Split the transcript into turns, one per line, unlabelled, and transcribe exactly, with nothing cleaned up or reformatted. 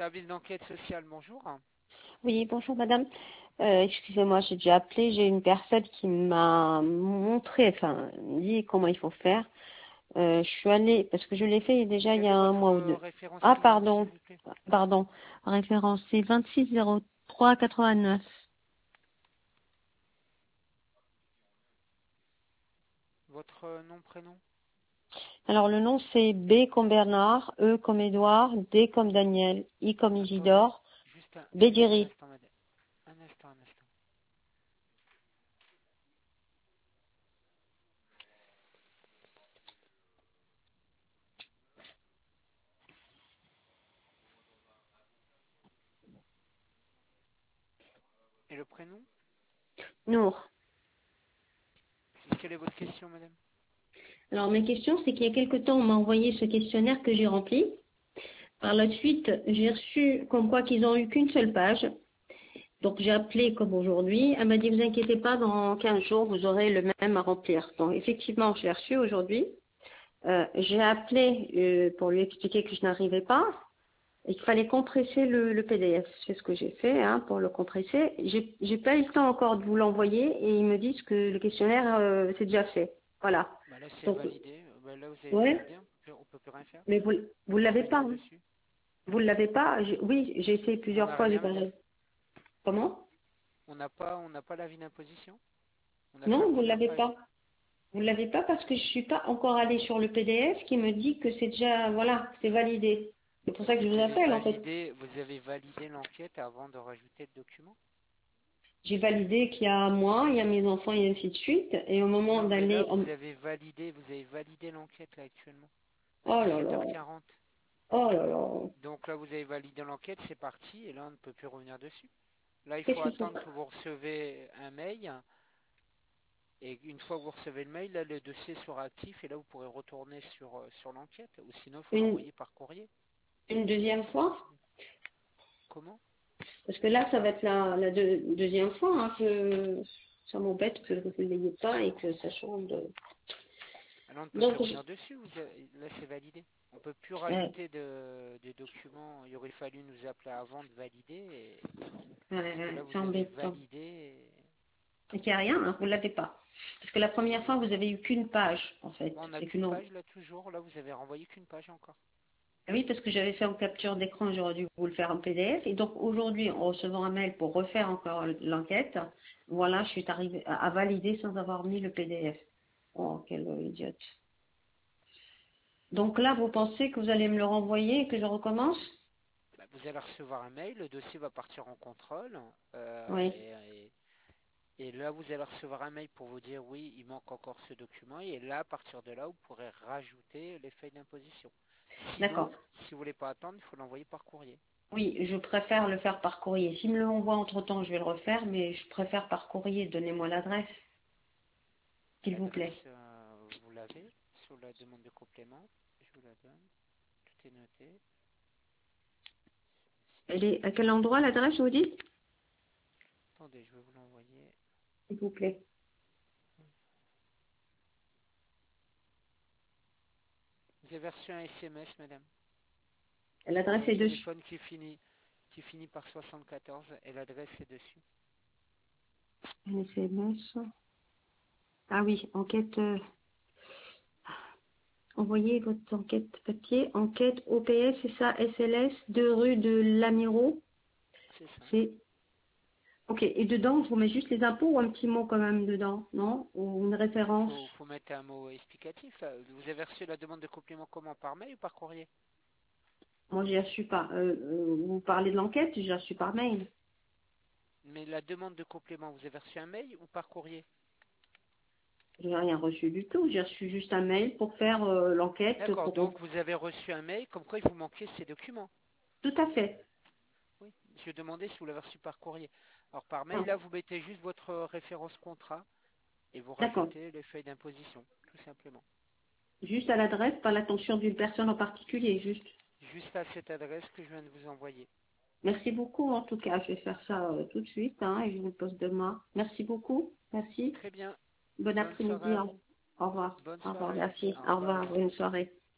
service d'enquête sociale, bonjour.
Oui, bonjour madame. Euh, excusez-moi, j'ai déjà appelé. J'ai une personne qui m'a montré, enfin, dit comment il faut faire. Euh, je suis allée, parce que je l'ai fait déjà il
Quel
y
est
a un
votre
mois ou
euh,
deux.
référence
Ah,
client, s'il
pardon,
vous plaît?
pardon. Référence, c'est vingt-six zéro trois quatre-vingt-neuf.
Votre euh, nom, prénom?
Alors le nom c'est B comme Bernard, E comme Édouard, D comme Daniel, I comme
Attendez,
Isidore,
juste un, juste un
Bédiri.
instant, madame. Un instant, un instant. Et le prénom?
Nour.
Et quelle est votre question, madame?
Alors ma question c'est qu'il y a quelque temps on m'a envoyé ce questionnaire que j'ai rempli. Par la suite, j'ai reçu comme quoi qu'ils n'ont eu qu'une seule page. Donc j'ai appelé comme aujourd'hui. Elle m'a dit, vous inquiétez pas, dans quinze jours, vous aurez le même à remplir. Donc effectivement, je l'ai reçu aujourd'hui. Euh, j'ai appelé euh, pour lui expliquer que je n'arrivais pas et qu'il fallait compresser le, le P D F. C'est ce que j'ai fait hein, pour le compresser. J'ai j'ai pas eu le temps encore de vous l'envoyer et ils me disent que le questionnaire, euh, c'est déjà fait. Voilà.
Bah là, c'est
Donc,
validé. Euh, Bah, là, vous avez
ouais,
validé. On peut, plus- on peut plus rien faire.
mais vous
On
vous
peut
l'avez pas.
revenir
Hein.
dessus.
Vous l'avez pas. J'ai- Oui, j'ai essayé
On
plusieurs
n'a
fois. J'ai
rien,
pas.
madame.
Comment?
On n'a pas, on n'a pas l'avis d'imposition. On n'a qu'un
Non, vous ne
première
l'avez
page.
pas. Vous ne l'avez pas parce que je ne suis pas encore allée sur le P D F qui me dit que c'est déjà, voilà, c'est validé. C'est pour
Parce
ça que
que
je
vous
vous
avez
appelle en fait.
validé, vous avez validé l'enquête avant de rajouter le document.
J'ai validé qu'il y a moi, il y a mes enfants et ainsi de suite. Et au moment
Non, mais là,
d'aller...
vous
en-
avez validé, vous avez validé l'enquête là actuellement, à
Oh là là,
dix-sept heures quarante.
oh là là.
Donc là, vous avez validé l'enquête, c'est parti, et là, on ne peut plus revenir dessus. Là, il
Qu'est-ce
faut
qu'il faut
attendre que vous recevez un mail, et une fois que vous recevez le mail, là, le dossier sera actif, et là, vous pourrez retourner sur, euh, sur l'enquête, ou sinon, il faut
une,
l'envoyer par courrier.
une deuxième fois?
Comment?
Parce que là, ça va être la, la deux- deuxième fois hein, que ça m'embête que vous ne l'ayez pas et que ça change de...
Ah, là, on ne peut plus
Donc,
revenir
je-
dessus, vous avez- là, c'est validé. On ne peut plus
ouais,
rajouter de, de documents, il aurait fallu nous appeler avant de valider, et-
ouais,
parce que là,
ouais, c'est
vous avez
embêtant.
validé, et-
Et qu'il n'y a rien, hein, vous ne l'avez pas. Parce que la première fois, vous avez eu qu'une page, en fait.
Bon, on n'a
C'est
qu'une
qu'une
page là toujours. Là, vous avez renvoyé qu'une page encore.
Oui, parce que j'avais fait en capture d'écran, j'aurais dû vous le faire en P D F. Et donc aujourd'hui, en recevant un mail pour refaire encore l'enquête, voilà, je suis arrivée à à valider sans avoir mis le P D F. Oh, quelle idiote. Donc là, vous pensez que vous allez me le renvoyer et que je recommence?
Bah, vous allez recevoir un mail, le dossier va partir en contrôle. euh,
Oui.
et, et- et là, vous allez recevoir un mail pour vous dire oui, il manque encore ce document. Et là, à partir de là, vous pourrez rajouter les feuilles d'imposition.
D'accord.
Sinon, si vous voulez pas attendre, il faut l'envoyer par courrier.
Oui, je préfère le faire par courrier. S'il me le envoie entre-temps, je vais le refaire, mais je préfère par courrier. Donnez-moi l'adresse, s'il vous plaît.
L'adresse, euh, vous l'avez sur la demande de complément. Je vous la donne. Tout est noté.
Elle est à quel endroit l'adresse, vous dites?
Attendez, je vais vous l'envoyer.
S'il vous plaît.
Vous avez reçu un S M S, madame.
L'adresse
Un
est dessus.
téléphone qui finit, qui finit par soixante-quatorze et l'adresse est dessus.
Un S M S. Ah oui, enquête. euh, Envoyez votre enquête papier, enquête O P S, c'est ça, S L S, deux rue de Lamiro.
C'est ça.
C'est ok. Et dedans, je vous mets juste les impôts ou un petit mot quand même dedans, non? Ou une
Il
référence?
faut, faut mettre un mot explicatif. Là. Vous avez reçu la demande de complément comment? Par mail ou par courrier?
Moi, j'ai reçu par. Euh, euh, vous parlez de l'enquête, j'ai reçu par mail.
Mais la demande de complément, vous avez reçu un mail ou par courrier?
J'ai rien reçu du tout. J'ai reçu juste un mail pour faire euh, l'enquête.
D'accord,
Pour.
donc vous avez reçu un mail comme quoi il vous manquait ces documents.
Tout à fait.
Oui, je demandais si vous l'avez reçu par courrier. Alors par mail,
Ah,
là, vous mettez juste votre référence contrat et vous
d'accord.
rajoutez les feuilles d'imposition, tout simplement.
Juste à l'adresse, pas l'attention d'une personne en particulier, juste.
Juste à cette adresse que je viens de vous envoyer.
Merci beaucoup, en tout cas. Je vais faire ça euh, tout de suite hein, et je vous pose demain. Merci beaucoup. Merci.
Très bien.
Bon
Bonne soirée
après-midi.
à
Au
vous.
au revoir.
Bonne
Au revoir.
soirée.
Merci.
Au
Au
revoir,
revoir.
madame.
Bonne soirée.